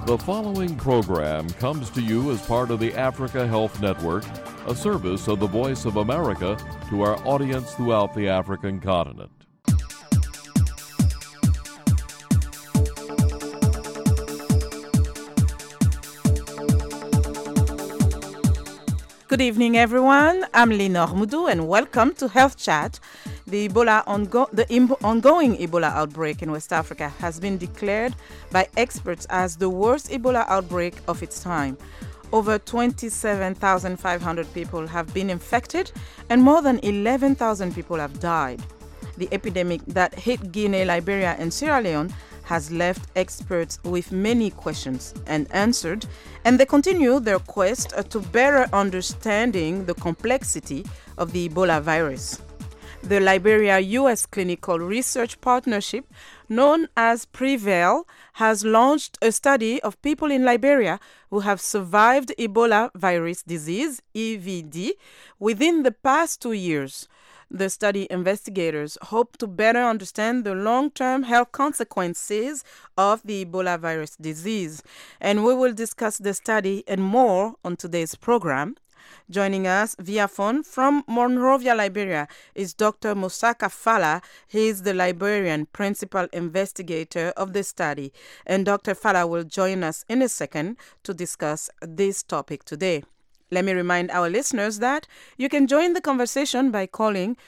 The following program comes to you as part of the Africa Health Network, a service of the Voice of America to our audience throughout the African continent. Good evening, everyone. I'm Lenore Moudou, and welcome to Health Chat. The ongoing Ebola outbreak in West Africa has been declared by experts as the worst Ebola outbreak of its time. Over 27,500 people have been infected, and more than 11,000 people have died. The epidemic that hit Guinea, Liberia, and Sierra Leone has left experts with many questions unanswered, and they continue their quest to better understanding the complexity of the Ebola virus. The Liberia-U.S. Clinical Research Partnership, known as PREVAIL, has launched a study of people in Liberia who have survived Ebola virus disease, EVD, within the past 2 years. The study investigators hope to better understand the long-term health consequences of the Ebola virus disease. And we will discuss the study and more on today's program. Joining us via phone from Monrovia, Liberia, is Dr. Mosaka Fala. He is the Liberian principal investigator of the study. And Dr. Fala will join us in a second to discuss this topic today. Let me remind our listeners that you can join the conversation by calling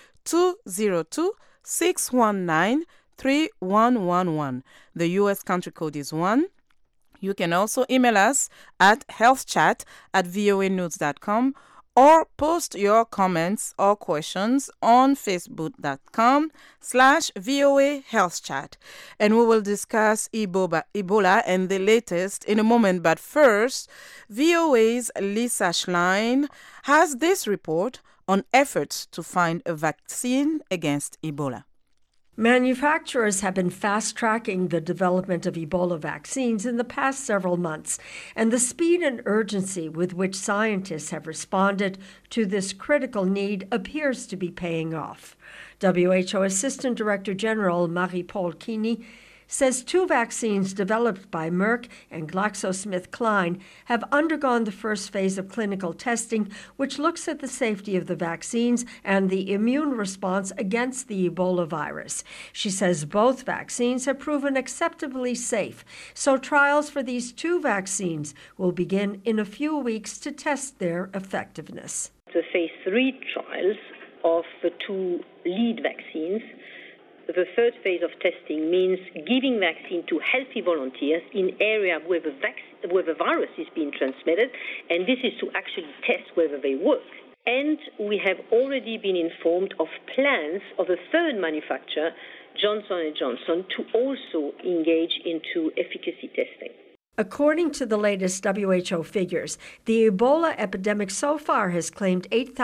202-619-3111. The U.S. country code is 1. You can also email us at healthchat@voanews.com or post your comments or questions on facebook.com/VOA Health Chat. And we will discuss Ebola and the latest in a moment. But first, VOA's Lisa Schlein has this report on efforts to find a vaccine against Ebola. Manufacturers have been fast-tracking the development of Ebola vaccines in the past several months, and the speed and urgency with which scientists have responded to this critical need appears to be paying off. WHO Assistant Director General Marie-Paule Kini says 2 vaccines developed by Merck and GlaxoSmithKline have undergone the first phase of clinical testing, which looks at the safety of the vaccines and the immune response against the Ebola virus. She says both vaccines have proven acceptably safe, so trials for these 2 vaccines will begin in a few weeks to test their effectiveness. The phase 3 trials of the 2 lead vaccines. The third phase of testing means giving vaccine to healthy volunteers in areas where the virus is being transmitted, and this is to actually test whether they work. And we have already been informed of plans of a third manufacturer, Johnson & Johnson, to also engage into efficacy testing. According to the latest WHO figures, the Ebola epidemic so far has claimed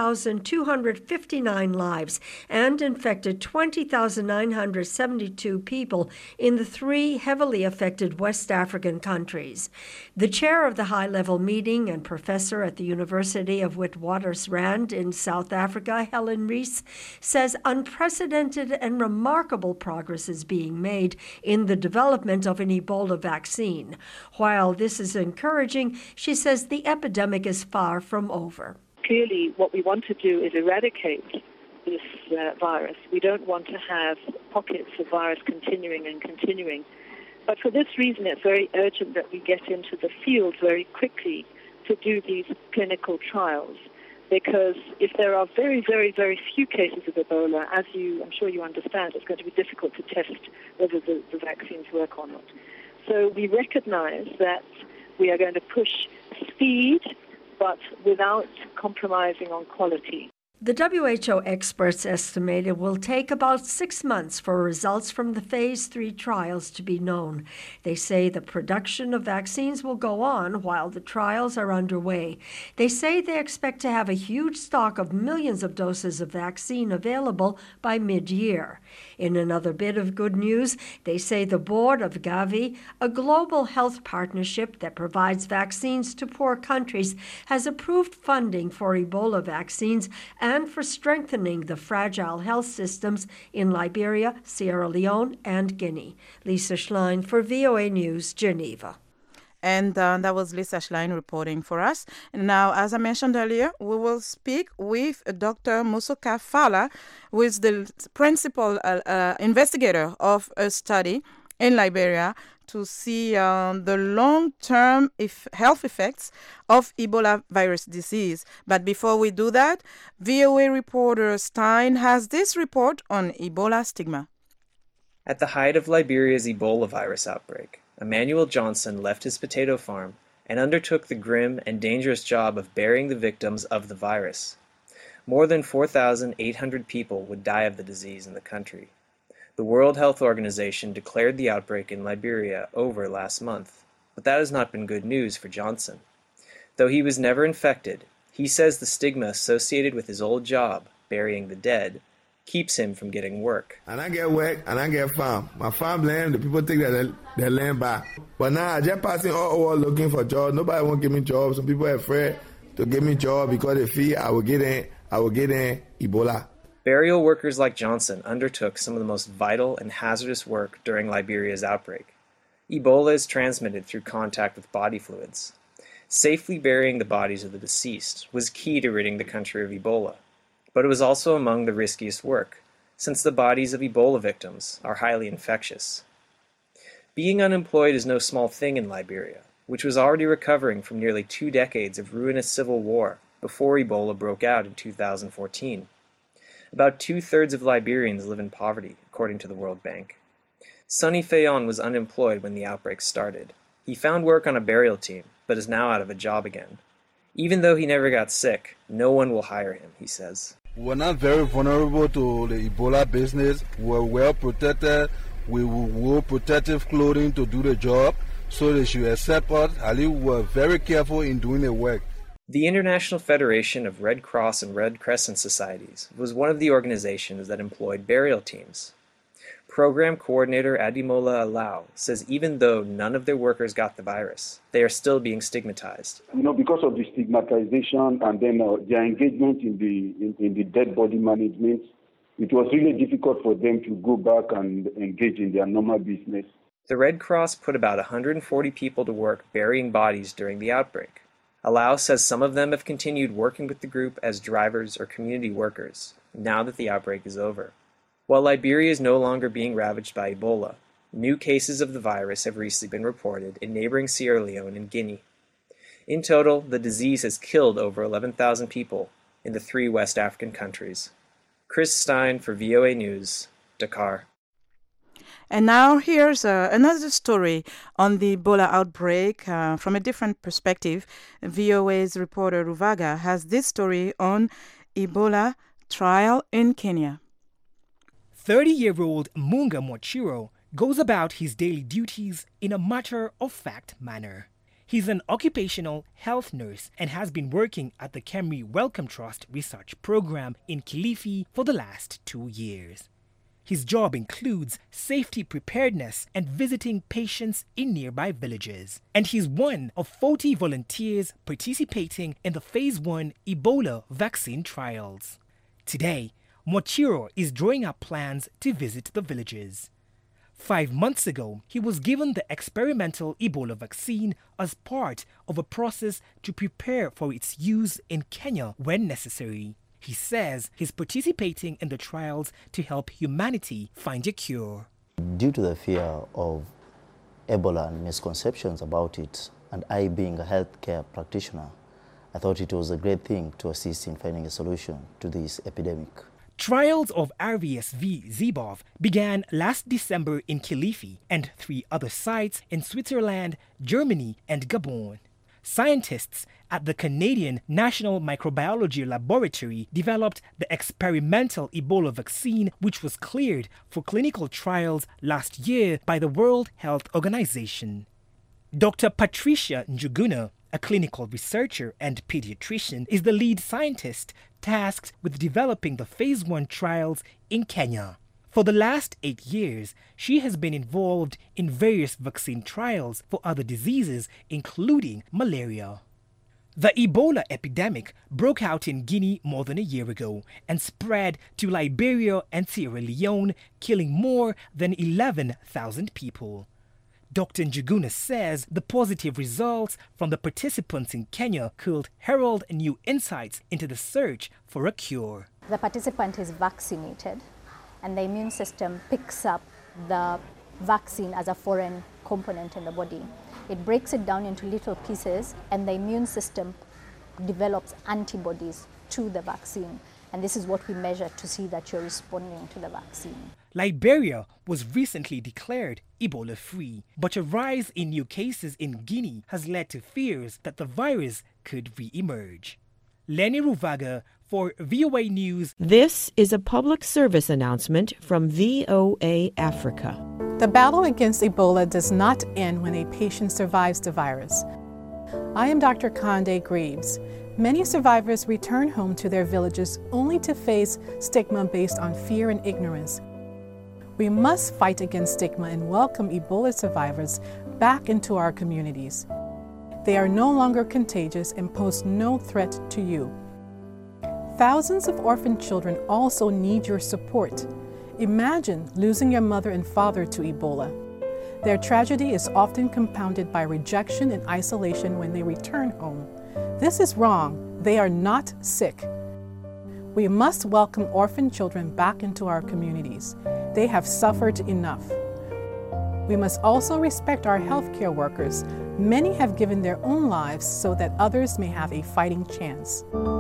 8,259 lives and infected 20,972 people in the 3 heavily affected West African countries. The chair of the high-level meeting and professor at the University of Witwatersrand in South Africa, Helen Rees, says unprecedented and remarkable progress is being made in the development of an Ebola vaccine. While this is encouraging, she says the epidemic is far from over. Clearly, what we want to do is eradicate this virus. We don't want to have pockets of virus continuing. But for this reason, it's very urgent that we get into the field very quickly to do these clinical trials. Because if there are very, very, very few cases of Ebola, I'm sure you understand, it's going to be difficult to test whether the vaccines work or not. So we recognize that we are going to push speed, but without compromising on quality. The WHO experts estimate it will take about 6 months for results from the phase 3 trials to be known. They say the production of vaccines will go on while the trials are underway. They say they expect to have a huge stock of millions of doses of vaccine available by mid-year. In another bit of good news, they say the board of Gavi, a global health partnership that provides vaccines to poor countries, has approved funding for Ebola vaccines and for strengthening the fragile health systems in Liberia, Sierra Leone, and Guinea. Lisa Schlein for VOA News, Geneva. And that was Lisa Schlein reporting for us. And now, as I mentioned earlier, we will speak with Dr. Musoka Fala, who is the principal investigator of a study in Liberia to see the long-term health effects of Ebola virus disease. But before we do that, VOA reporter Stein has this report on Ebola stigma. At the height of Liberia's Ebola virus outbreak, Emmanuel Johnson left his potato farm and undertook the grim and dangerous job of burying the victims of the virus. More than 4,800 people would die of the disease in the country. The World Health Organization declared the outbreak in Liberia over last month, but that has not been good news for Johnson. Though he was never infected, he says the stigma associated with his old job, burying the dead, keeps him from getting work. And I get work and I get farm. My farmland, the people take their land back. But now I just passing all over looking for jobs. Nobody won't give me jobs. Some people are afraid to give me jobs because they fear I will get in Ebola. Burial workers like Johnson undertook some of the most vital and hazardous work during Liberia's outbreak. Ebola is transmitted through contact with body fluids. Safely burying the bodies of the deceased was key to ridding the country of Ebola, but it was also among the riskiest work, since the bodies of Ebola victims are highly infectious. Being unemployed is no small thing in Liberia, which was already recovering from nearly 2 decades of ruinous civil war before Ebola broke out in 2014. About 2/3 of Liberians live in poverty, according to the World Bank. Sonny Fayon was unemployed when the outbreak started. He found work on a burial team, but is now out of a job again. Even though he never got sick, no one will hire him, he says. We were not very vulnerable to the Ebola business. We were well protected. We wore protective clothing to do the job, so they should accept us. We were very careful in doing the work. The International Federation of Red Cross and Red Crescent Societies was one of the organizations that employed burial teams. Program coordinator Adimola Alau says even though none of their workers got the virus, they are still being stigmatized. Because of the stigmatization and then their engagement in the dead body management, it was really difficult for them to go back and engage in their normal business. The Red Cross put about 140 people to work burying bodies during the outbreak. Alau says some of them have continued working with the group as drivers or community workers, now that the outbreak is over. While Liberia is no longer being ravaged by Ebola, new cases of the virus have recently been reported in neighboring Sierra Leone and Guinea. In total, the disease has killed over 11,000 people in the 3 West African countries. Chris Stein for VOA News, Dakar. And now here's another story on the Ebola outbreak from a different perspective. VOA's reporter Ruvaga has this story on Ebola trial in Kenya. 30-year-old Munga Mochiro goes about his daily duties in a matter-of-fact manner. He's an occupational health nurse and has been working at the Kemri Wellcome Trust research program in Kilifi for the last 2 years. His job includes safety preparedness and visiting patients in nearby villages. And he's one of 40 volunteers participating in the Phase 1 Ebola vaccine trials. Today, Mochiro is drawing up plans to visit the villages. 5 months ago, he was given the experimental Ebola vaccine as part of a process to prepare for its use in Kenya when necessary. He says he's participating in the trials to help humanity find a cure. Due to the fear of Ebola and misconceptions about it, and I being a healthcare practitioner, I thought it was a great thing to assist in finding a solution to this epidemic. Trials of RVSV-Zibov began last December in Kilifi and 3 other sites in Switzerland, Germany, and Gabon. Scientists at the Canadian National Microbiology Laboratory developed the experimental Ebola vaccine, which was cleared for clinical trials last year by the World Health Organization. Dr. Patricia Njuguna, a clinical researcher and pediatrician, is the lead scientist tasked with developing the Phase 1 trials in Kenya. For the last 8 years, she has been involved in various vaccine trials for other diseases, including malaria. The Ebola epidemic broke out in Guinea more than a year ago and spread to Liberia and Sierra Leone, killing more than 11,000 people. Dr. Njuguna says the positive results from the participants in Kenya could herald new insights into the search for a cure. The participant is vaccinated, and the immune system picks up the vaccine as a foreign component in the body. It breaks it down into little pieces, and the immune system develops antibodies to the vaccine. And this is what we measure to see that you're responding to the vaccine. Liberia was recently declared Ebola-free, but a rise in new cases in Guinea has led to fears that the virus could re-emerge. Lenny Ruvaga for VOA News. This is a public service announcement from VOA Africa. The battle against Ebola does not end when a patient survives the virus. I am Dr. Conde Greaves. Many survivors return home to their villages only to face stigma based on fear and ignorance. We must fight against stigma and welcome Ebola survivors back into our communities. They are no longer contagious and pose no threat to you. Thousands of orphan children also need your support. Imagine losing your mother and father to Ebola. Their tragedy is often compounded by rejection and isolation when they return home. This is wrong. They are not sick. We must welcome orphan children back into our communities. They have suffered enough. We must also respect our healthcare workers. Many have given their own lives so that others may have a fighting chance.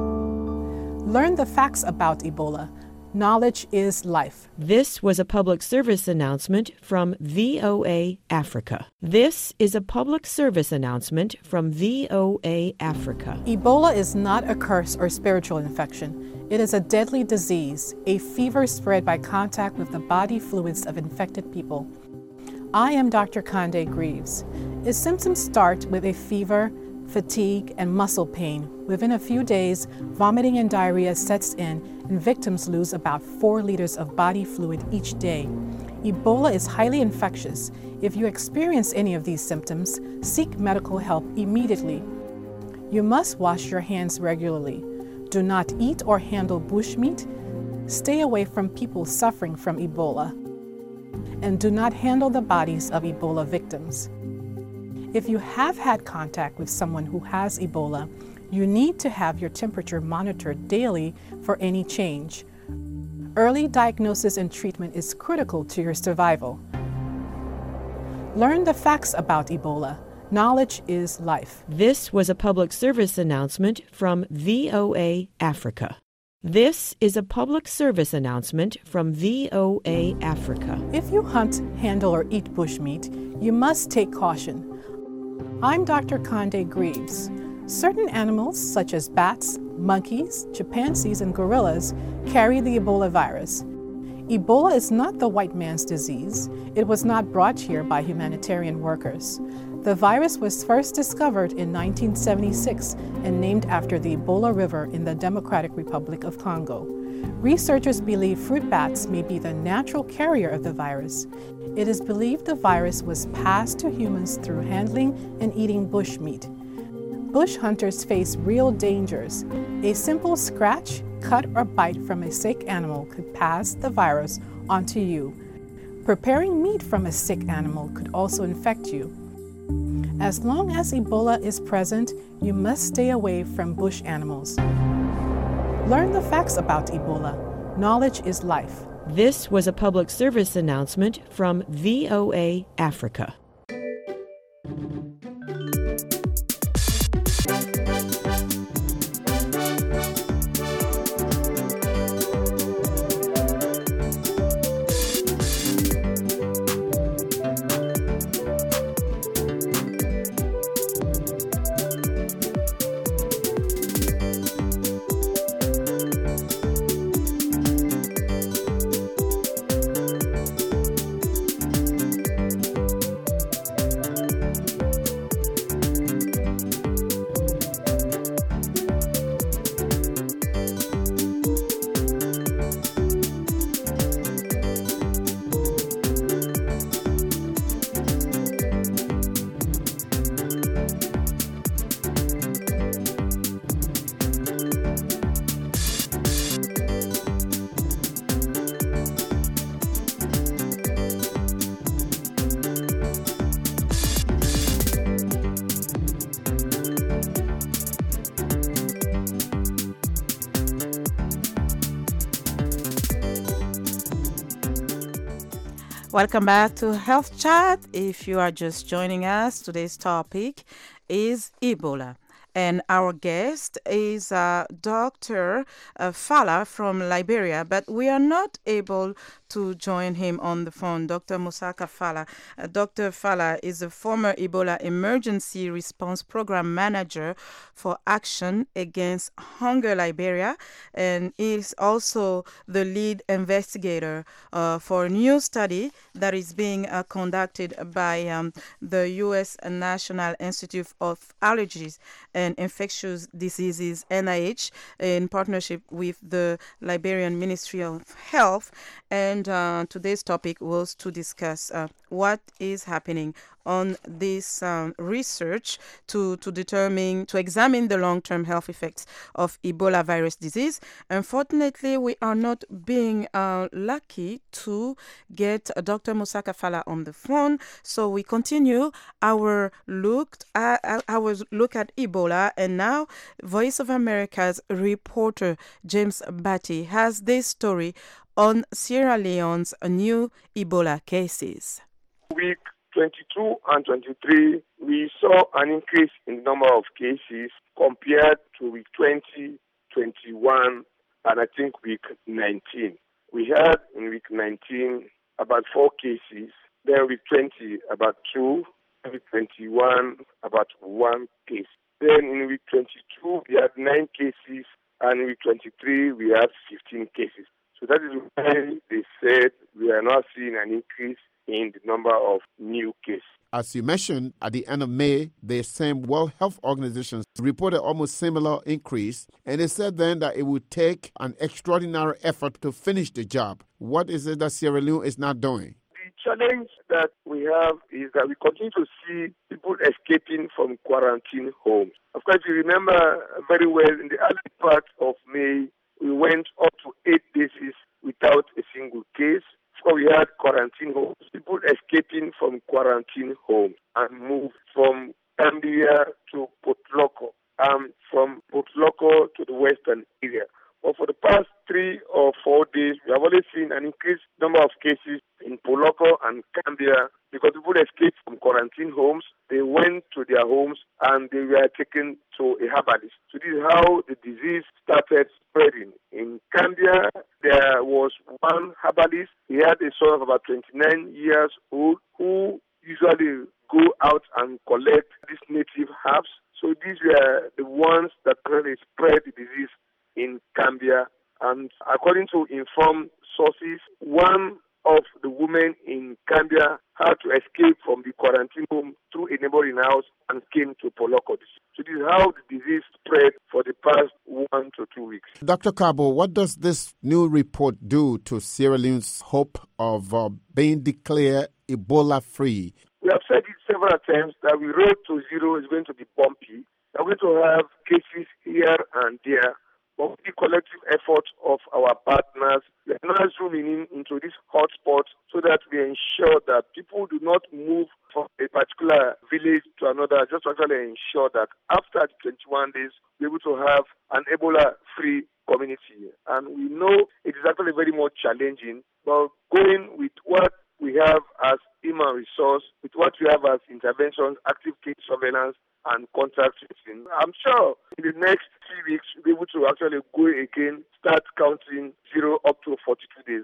Learn the facts about Ebola. Knowledge is life. This was a public service announcement from VOA Africa. This is a public service announcement from VOA Africa. Ebola is not a curse or spiritual infection. It is a deadly disease, a fever spread by contact with the body fluids of infected people. I am Dr. Conde Greaves. Its symptoms start with a fever, fatigue, and muscle pain. Within a few days, vomiting and diarrhea sets in, and victims lose about 4 liters of body fluid each day. Ebola is highly infectious. If you experience any of these symptoms, seek medical help immediately. You must wash your hands regularly. Do not eat or handle bushmeat. Stay away from people suffering from Ebola. And do not handle the bodies of Ebola victims. If you have had contact with someone who has Ebola, you need to have your temperature monitored daily for any change. Early diagnosis and treatment is critical to your survival. Learn the facts about Ebola. Knowledge is life. This was a public service announcement from VOA Africa. This is a public service announcement from VOA Africa. If you hunt, handle, or eat bushmeat, you must take caution. I'm Dr. Conde Greaves. Certain animals, such as bats, monkeys, chimpanzees, and gorillas, carry the Ebola virus. Ebola is not the white man's disease. It was not brought here by humanitarian workers. The virus was first discovered in 1976 and named after the Ebola River in the Democratic Republic of Congo. Researchers believe fruit bats may be the natural carrier of the virus. It is believed the virus was passed to humans through handling and eating bushmeat. Bush hunters face real dangers. A simple scratch, cut, or bite from a sick animal could pass the virus onto you. Preparing meat from a sick animal could also infect you. As long as Ebola is present, you must stay away from bush animals. Learn the facts about Ebola. Knowledge is life. This was a public service announcement from VOA Africa. Welcome back to Health Chat. If you are just joining us, today's topic is Ebola. And our guest is Dr. Fala from Liberia, but we are not able to join him on the phone. Dr. Musaka Fala. Dr. Fala is a former Ebola Emergency Response Program Manager for Action Against Hunger Liberia, and is also the lead investigator for a new study that is being conducted by the U.S. National Institute of Allergies and Infectious Diseases, NIH, in partnership with the Liberian Ministry of Health. And today's topic was to discuss what is happening on this research to examine the long-term health effects of Ebola virus disease. Unfortunately, we are not being lucky to get Dr. Musaka Fala on the phone, so we continue our look at Ebola. And now, Voice of America's reporter James Batty has this story on Sierra Leone's new Ebola cases. Week 22 and 23, we saw an increase in the number of cases compared to week 20, 21, and I think week 19. We had in week 19 about 4 cases, then week 20 about 2, week 21 about 1 case. Then in week 22 we had 9 cases, and in week 23 we had 15 cases. So that is why they said we are now seeing an increase in the number of new cases. As you mentioned, at the end of May, the same World Health Organization reported almost similar increase, and they said then that it would take an extraordinary effort to finish the job. What is it that Sierra Leone is not doing? The challenge that we have is that we continue to see people escaping from quarantine homes. Of course, you remember very well in the early part of May, we went up to 8 days without a single case. So we had quarantine homes, people escaping from quarantine homes and moved from Gambia to Port Loko, from Port Loko to the western area. But for the past 3 or 4 days, we have only seen an increased number of cases in Port Loko and Gambia because people escaped from quarantine homes. They went to their homes and they were taken to a herbalist. So this is how the disease started spreading. In Gambia, there was one herbalist. He had a son of about 29 years old who usually go out and collect these native herbs. So these were the ones that really spread the disease in Gambia. And according to informed sources, one of the women in Gambia had to escape from the quarantine home through a neighboring house and came to Port Loko. So this is how the disease spread for the past 1 to 2 weeks. Dr. Cabo, what does this new report do to Sierra Leone's hope of being declared Ebola-free? We have said it several times that the road to zero is going to be bumpy. We're going to have cases here and there. But with the collective effort of our partners, we are now zooming into these hotspots so that we ensure that people do not move from a particular village to another, just to actually ensure that after 21 days, we're able to have an Ebola-free community. And we know it is actually very much challenging, but going with what we have as human resource, with what we have as interventions, active case surveillance, and contact tracing, I'm sure in the next 3 weeks we'll be able to actually go again, start counting 0 up to 42 days.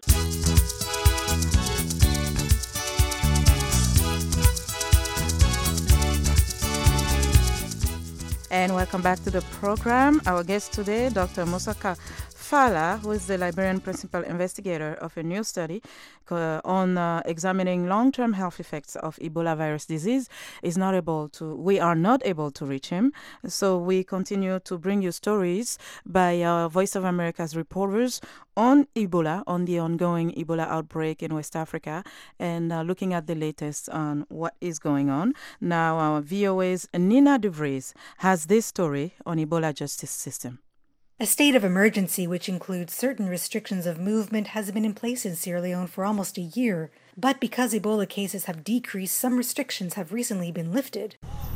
And welcome back to the program. Our guest today, Dr. Musaka Fala, who is the Liberian principal investigator of a new study on examining long-term health effects of Ebola virus disease, we are not able to reach him. So we continue to bring you stories by Voice of America's reporters on Ebola, on the ongoing Ebola outbreak in West Africa, and looking at the latest on what is going on. Now, our VOA's Nina DeVries has this story on Ebola justice system. A state of emergency, which includes certain restrictions of movement, has been in place in Sierra Leone for almost a year. But because Ebola cases have decreased, some restrictions have recently been lifted.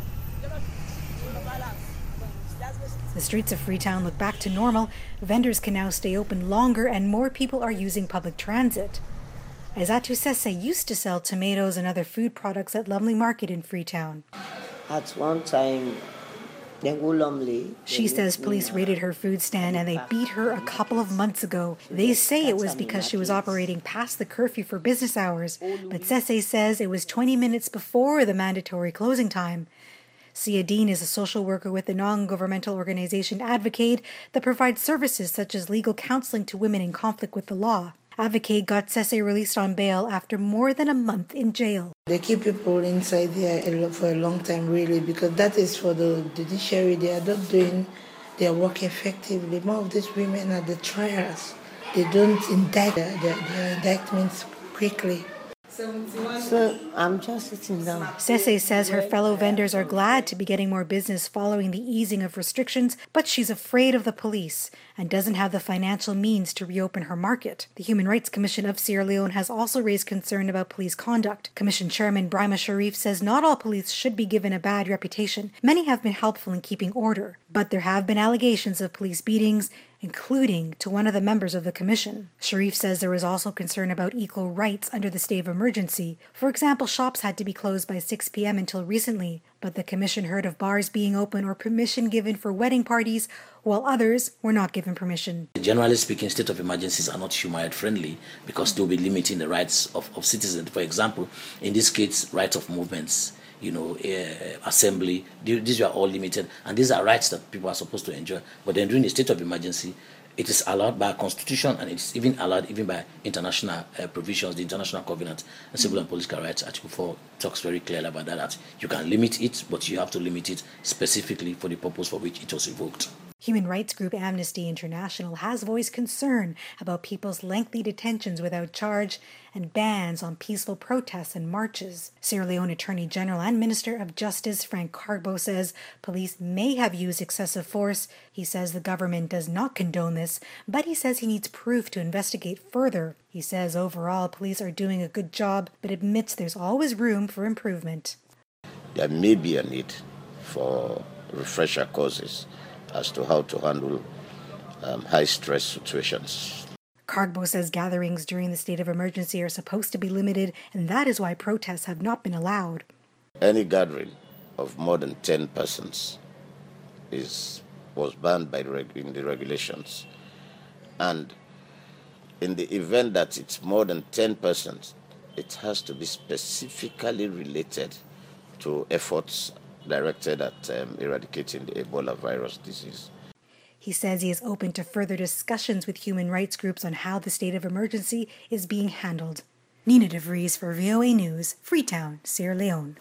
The streets of Freetown look back to normal. Vendors can now stay open longer and more people are using public transit. Aizatu Sese used to sell tomatoes and other food products at Lumley Market in Freetown. At one time, she says police raided her food stand and they beat her a couple of months ago. They say it was because she was operating past the curfew for business hours, but Sese says it was 20 minutes before the mandatory closing time. Sia Dean is a social worker with the non-governmental organization Advocate that provides services such as legal counseling to women in conflict with the law. Advocate got Sese released on bail after more than a month in jail. They keep people inside there for a long time, really, because that is for the judiciary. They are not doing their work effectively. More of these women are the trials. They don't indict their indictments quickly. So I'm just sitting down. Sese says her fellow vendors are glad to be getting more business following the easing of restrictions, but she's afraid of the police and doesn't have the financial means to reopen her market. The Human Rights Commission of Sierra Leone has also raised concern about police conduct. Commission Chairman Brahma Sharif says not all police should be given a bad reputation. Many have been helpful in keeping order, but there have been allegations of police beatings, including to one of the members of the commission. Sharif says there was also concern about equal rights under the state of emergency. For example, shops had to be closed by 6 p.m. until recently, but the commission heard of bars being open or permission given for wedding parties, while others were not given permission. Generally speaking, state of emergencies are not human rights friendly because they'll be limiting the rights of citizens. For example, in this case, rights of movements, assembly, these are all limited, and these are rights that people are supposed to enjoy. But then during the state of emergency, it is allowed by constitution, and it's even allowed even by international provisions. The International Covenant on Civil and Political Rights, Article 4, talks very clearly about that you can limit it, but you have to limit it specifically for the purpose for which it was invoked. Human rights group Amnesty International has voiced concern about people's lengthy detentions without charge and bans on peaceful protests and marches. Sierra Leone Attorney General and Minister of Justice Frank Carbo says police may have used excessive force. He says the government does not condone this, but he says he needs proof to investigate further. He says overall police are doing a good job, but admits there's always room for improvement. There may be a need for refresher courses as to how to handle high-stress situations. Cargbo says gatherings during the state of emergency are supposed to be limited, and that is why protests have not been allowed. Any gathering of more than 10 persons was banned in the regulations. And in the event that it's more than 10 persons, it has to be specifically related to efforts directed at eradicating the Ebola virus disease. He says he is open to further discussions with human rights groups on how the state of emergency is being handled. Nina DeVries for VOA News, Freetown, Sierra Leone.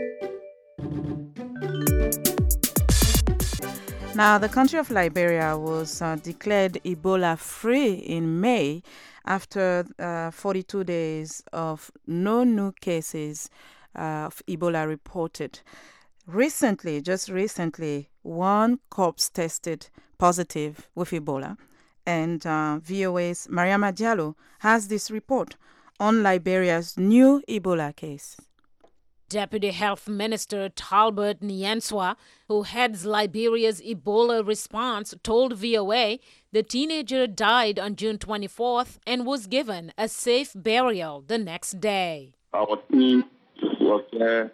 Now, the country of Liberia was declared Ebola-free in May after 42 days of no new cases of Ebola reported. Just recently, one corpse tested positive with Ebola, and VOA's Mariama Diallo has this report on Liberia's new Ebola case. Deputy Health Minister Talbot Nyanswa, who heads Liberia's Ebola response, told VOA the teenager died on June 24th and was given a safe burial the next day. Our team was there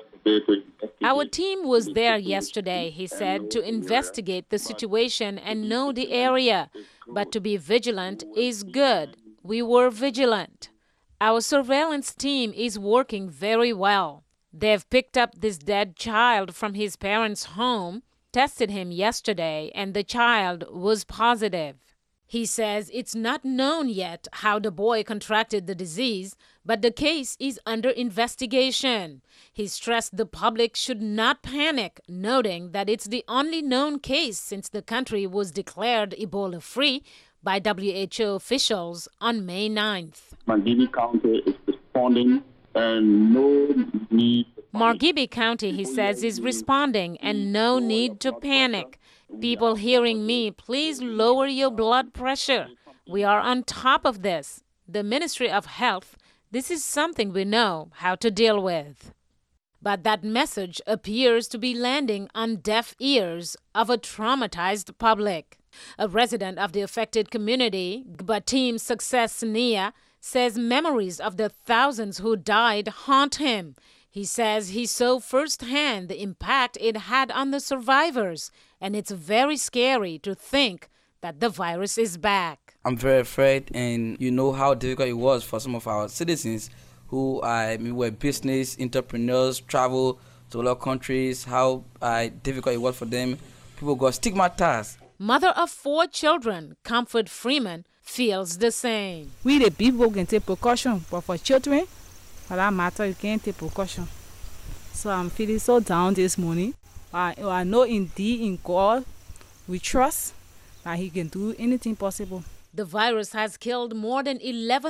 yesterday, he said, to investigate the situation and know the area. But to be vigilant is good. We were vigilant. Our surveillance team is working very well. They've picked up this dead child from his parents' home, tested him yesterday, and the child was positive. He says it's not known yet how the boy contracted the disease, but the case is under investigation. He stressed the public should not panic, noting that it's the only known case since the country was declared Ebola-free by WHO officials on May 9th. Margibi County is responding and no need. Margibi County, he says, is responding and no need to panic. People hearing me, please lower your blood pressure. We are on top of this. The Ministry of Health, this is something we know how to deal with. But that message appears to be landing on deaf ears of a traumatized public. A resident of the affected community, Gbatim Success Nia, says memories of the thousands who died haunt him. He says he saw firsthand the impact it had on the survivors, and it's very scary to think that the virus is back. I'm very afraid, and you know how difficult it was for some of our citizens who were business entrepreneurs, travel to other countries, how difficult it was for them. People got stigmatized. Mother of 4 children, Comfort Freeman, feels the same. We the people can take precaution, but for children, for that matter, you can't take precaution. So I'm feeling so down this morning. I know indeed in God we trust that He can do anything possible. The virus has killed more than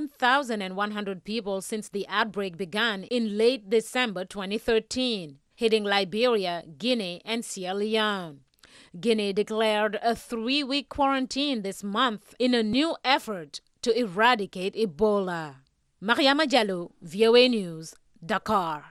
11,100 people since the outbreak began in late December 2013, hitting Liberia, Guinea, and Sierra Leone. Guinea declared a 3-week quarantine this month in a new effort to eradicate Ebola. Mariama Diallo, VOA News, Dakar.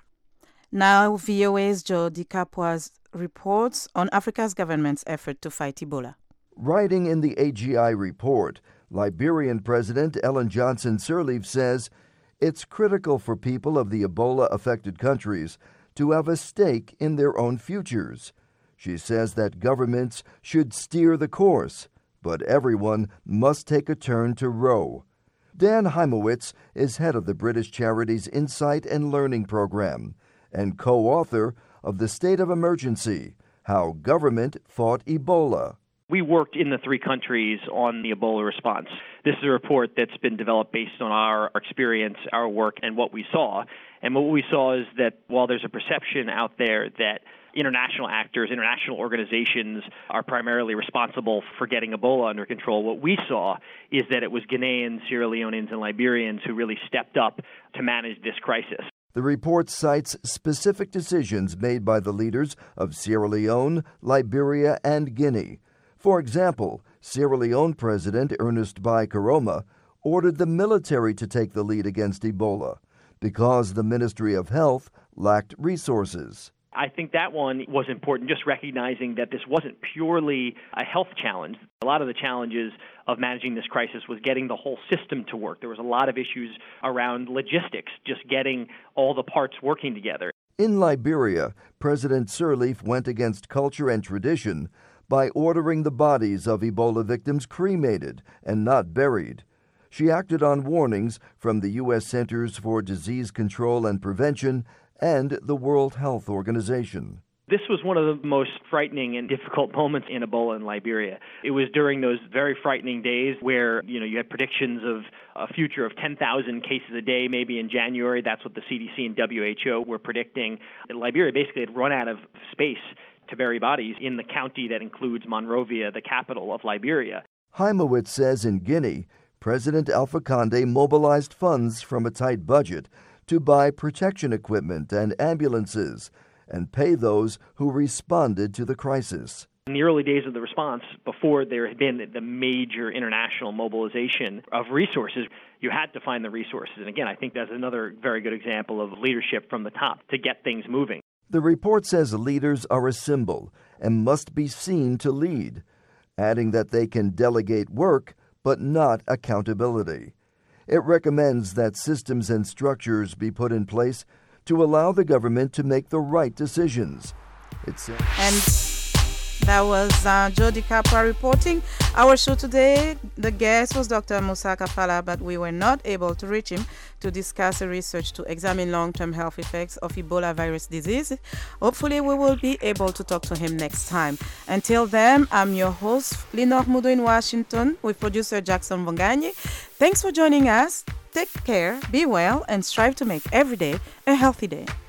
Now VOA's Jody Kapwa's reports on Africa's government's effort to fight Ebola. Writing in the AGI report, Liberian President Ellen Johnson Sirleaf says it's critical for people of the Ebola-affected countries to have a stake in their own futures. She says that governments should steer the course, but everyone must take a turn to row. Dan Heimowitz is head of the British charity's Insight and Learning Program and co-author of The State of Emergency, How Government Fought Ebola. We worked in the 3 countries on the Ebola response. This is a report that's been developed based on our experience, our work, and what we saw. And what we saw is that while there's a perception out there that international actors, international organizations are primarily responsible for getting Ebola under control, what we saw is that it was Guineans, Sierra Leoneans, and Liberians who really stepped up to manage this crisis. The report cites specific decisions made by the leaders of Sierra Leone, Liberia, and Guinea. For example, Sierra Leone President Ernest Bai Koroma ordered the military to take the lead against Ebola because the Ministry of Health lacked resources. I think that one was important, just recognizing that this wasn't purely a health challenge. A lot of the challenges of managing this crisis was getting the whole system to work. There was a lot of issues around logistics, just getting all the parts working together. In Liberia, President Sirleaf went against culture and tradition by ordering the bodies of Ebola victims cremated and not buried. She acted on warnings from the U.S. Centers for Disease Control and Prevention and the World Health Organization. This was one of the most frightening and difficult moments in Ebola in Liberia. It was during those very frightening days where, you had predictions of a future of 10,000 cases a day, maybe in January. That's what the CDC and WHO were predicting. Liberia basically had run out of space to bury bodies in the county that includes Monrovia, the capital of Liberia. Heimowitz says in Guinea, President Alpha Conde mobilized funds from a tight budget to buy protection equipment and ambulances and pay those who responded to the crisis. In the early days of the response, before there had been the major international mobilization of resources, you had to find the resources. And again, I think that's another very good example of leadership from the top to get things moving. The report says leaders are a symbol and must be seen to lead, adding that they can delegate work but not accountability. It recommends that systems and structures be put in place to allow the government to make the right decisions. And that was Jody Kapwa reporting. Our show today, the guest was Dr. Musa Kafala, but we were not able to reach him to discuss a research to examine long-term health effects of Ebola virus disease. Hopefully, we will be able to talk to him next time. Until then, I'm your host, Lenore Mudo in Washington, with producer Jackson Vongani. Thanks for joining us. Take care, be well, and strive to make every day a healthy day.